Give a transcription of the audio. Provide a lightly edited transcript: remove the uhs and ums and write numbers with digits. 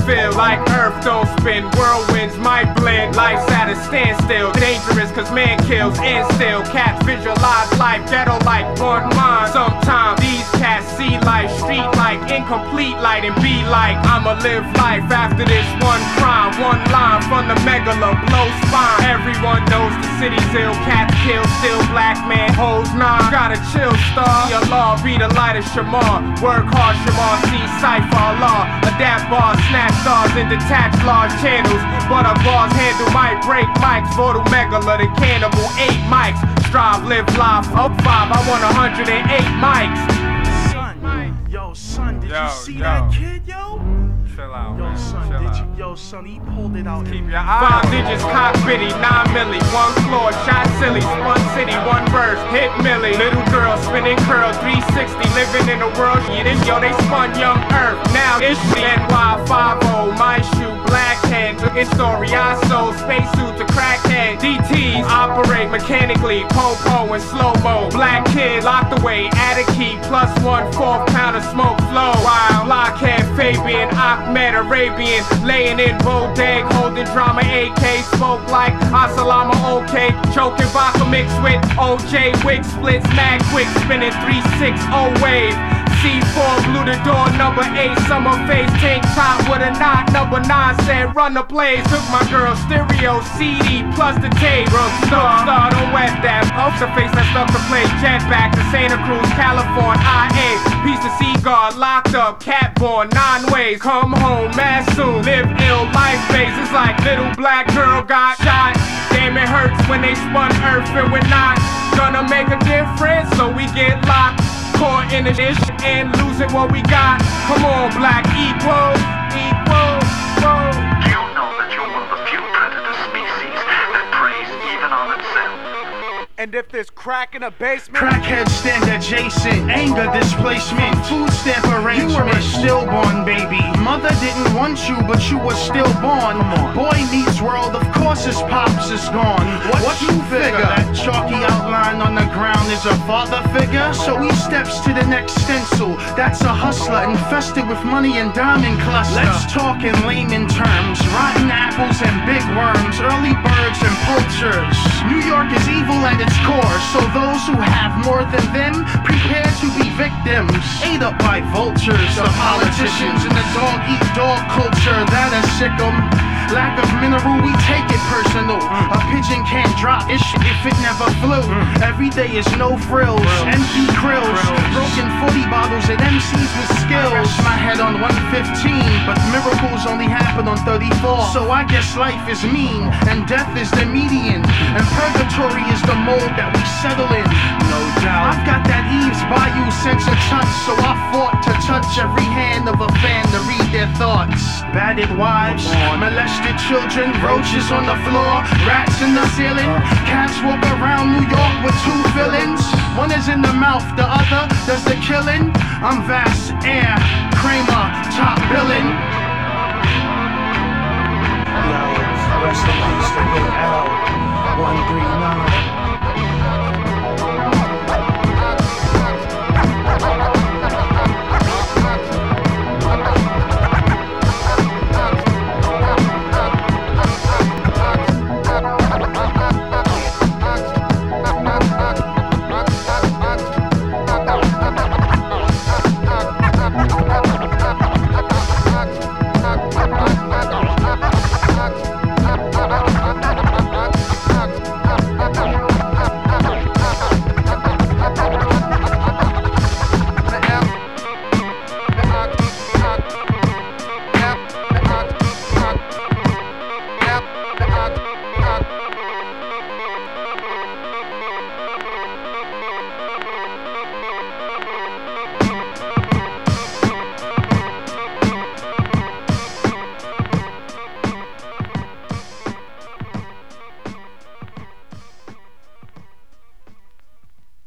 feel like earth don't spin. Whirlwinds might blend, life's at a standstill. Dangerous cause man kills and still. Cats visualize life ghetto like one mind. Sometimes these cats see life street like incomplete light and be like, I'ma live life after this one crime. One line from the megala blow spine. Everyone knows the city's ill. Cats kill, still black man holds nine. Gotta chill, star. See Allah, be the light of Shamar. Work hard, Shamar, see cipher Allah. Adapt bars, snatch stars and detach large channels. But a bar's handle might break mics. Voodoo megala, the cannibal, 8 mics. Strive, live life, up 5, I want 108 mics. Son, did you see that kid, yo? Chill out, yo, man. son, Chill out. Yo, son, he pulled it out. Keep your eye 5 digits, cock bitty, 9 milli. 1 floor, shot silly, spun city, 1 verse, hit milli. Little girl, spinning curl, 360, living in the world. Yo, they spun young earth. Now it's NY50, my shoe, black hand. Looking story, I sold spacesuit to crackhead. DTs operate mechanically, po-po and slow-mo. Black kid locked away, add a key, plus 1/4 pound of smoke flow. Wild blockhead, Fabian, Ahmed Arabian, laying in bodeg, holding drama AK, smoke like Asalama OK, choking vodka mixed with OJ, wig splits, mad quick, spinning 360 wave. C4 blew the door, number 8, summer face, tank top with a knot, number 9 said run the plays, took my girl stereo, CD, plus the tape, star, don't wet that, off the face that's up to play, jetback to Santa Cruz, California, IA, piece of cigar, locked up, cat born, 9 ways, come home, mad soon, live ill, life phase, it's like little black girl got shot, damn it hurts when they spun earth and we're not gonna make a difference, so we get locked. Caught in the dish and losing what we got. Come on, black, equal. You know that you're one of the few predator species that preys even on itself. And if there's crack in the basement, crackheads stand adjacent, anger displacement, food stamp arrangement. You were a stillborn baby. Mother didn't want you, but you were stillborn. Boy meets world, of course his pops is gone. What you figure? That chalky outline on the ground is a father figure. So he steps to the next stencil. That's a hustler infested with money and diamond cluster. Let's talk in layman terms. Rotten apples and big worms, early birds and poachers. New York is evil at its core, so those who have more than them prepare to be victims. Ate up by vultures, the politicians and the dog-eat-dog culture that has sick 'em. Lack of mineral, we take it personal. A pigeon can't drop ish if it never flew. Every day is no frills, empty krills, broken 40 bottles at MCs with skills. I rest my head on 115, but miracles only happen on 34. So I guess life is mean, and death is the median, and purgatory is the mold that we settle in. No doubt. I've got that Eve's Bayou sense of touch, so I fought to touch every hand of a fan to read their thoughts. Battered wives, molested children, roaches on the floor, rats in the ceiling. Cats walk around New York with 2 villains. One is in the mouth, the other does the killing. I'm Vast Air, Kramer, top billing.